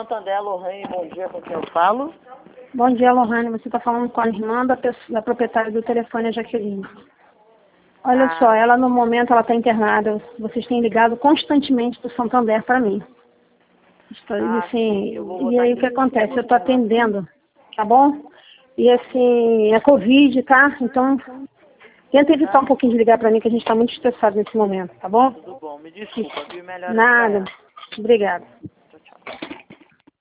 Santander, Lohane, bom dia, com quem eu falo? Bom dia, Lohane. Você está falando com a irmã da proprietária do telefone, a Jaqueline. Olha só, ela no momento ela está internada. Vocês têm ligado constantemente do Santander para mim. Assim, e aí o que acontece? Eu estou atendendo, tá bom? E assim, é Covid, tá? Então, tenta evitar um pouquinho de ligar para mim, que a gente está muito estressado nesse momento, tá bom? Tudo bom, me desculpa, viu? Melhor. Nada. Obrigada.